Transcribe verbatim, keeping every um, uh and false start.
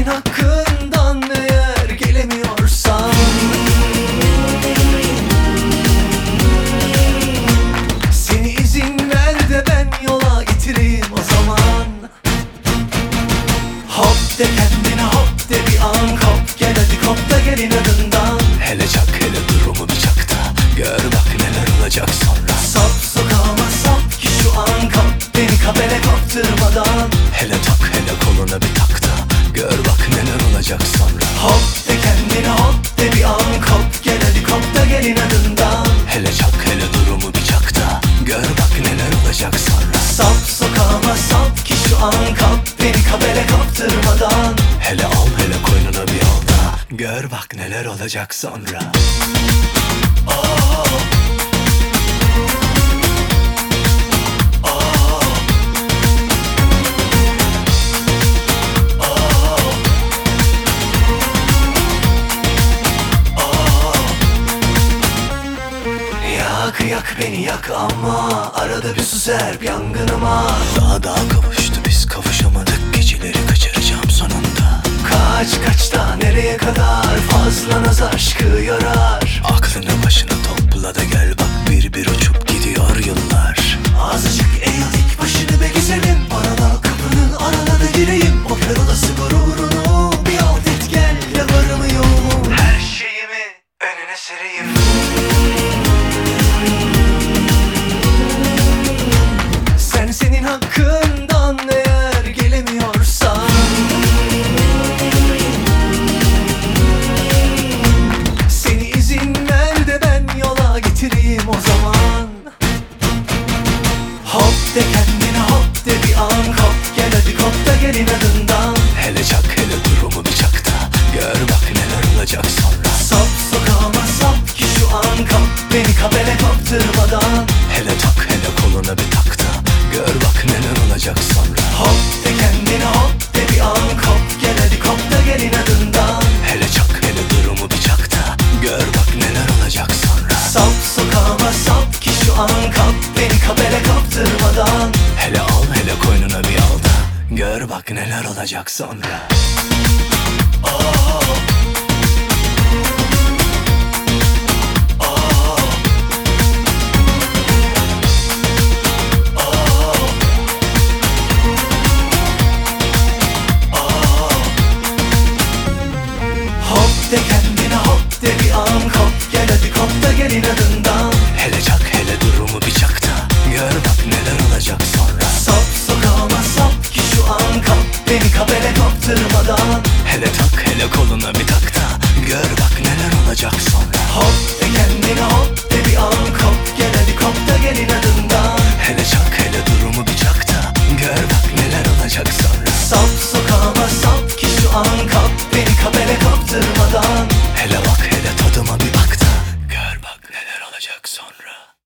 hakkından eğer gelemiyorsan, seni izin ver de ben yola getireyim o zaman. Hop de kendine, hop de bir an kop, gel hadi kop da gel inadından. Hele çak, hele durumu bir çak da gör bak neler olacak sonra. Sap sokağıma sap ki şu an kap, beni kabele kopturmadan. Hele tak, hele koluna bir tak da gör bak neler olacak sonra. Hop de kendine, hop de bir an kop, gel hadi kop da gel inadından. Hele çak, hele durumu bir çak da gör bak neler olacak sonra. Sap sokağıma sap ki şu an kap, beni kabele kopturmadan. Hele al, hele koynuna bir al da gör bak neler olacak sonra. Oh. Yak yak beni yak ama arada bir su serp yangınıma. Daha daha kavuştu biz kavuşamadık, geceleri kaçıracağım sonunda. Kaç kaç da nereye kadar, fazla naz aşkı yorar. Aklını başına topla da gel bak, bir bir uçup gidiyor yıllar. Azıcık eğil dik başını be güzelim, bana da kapının arana da gireyim. O kör olası gururunu bir alt et gel, ya varımı yoğumu her şeyimi önüne sereyim. Sen senin hakkından eğer gelemiyorsan, seni izin ver de ben yola getireyim o zaman. Hop de kendine, hop de bir an kop, gel hadi kop da gel inadından. Hele çak, hele durumu bir çak da gör bak neler olacak sonra. Sap sokağıma sap ki şu an kap, beni kabele kopturmadan. Hele tak, hele koluna bir tak da gör bak neler olacak sonra. Hop de kendine, hop de bir an kop, gel hadi kop da gel inadından. Hele çak, hele durumu bir çak da gör bak neler olacak sonra. Sap sokağıma sap ki şu an kap, beni kabele kopturmadan. Hele al, hele koynuna bir al da gör bak neler olacak sonra. Oh. Hop de kendine, hop de bir an kop, gel hadi kop da gel inadından. Hele çak, hele durumu bir çak da gör bak neler olacak sonra. Sap sokağıma sap ki şu an kap, beni kabele kopturmadan. Hele tak, hele koluna bir tak da gör bak neler olacak sonra. Hop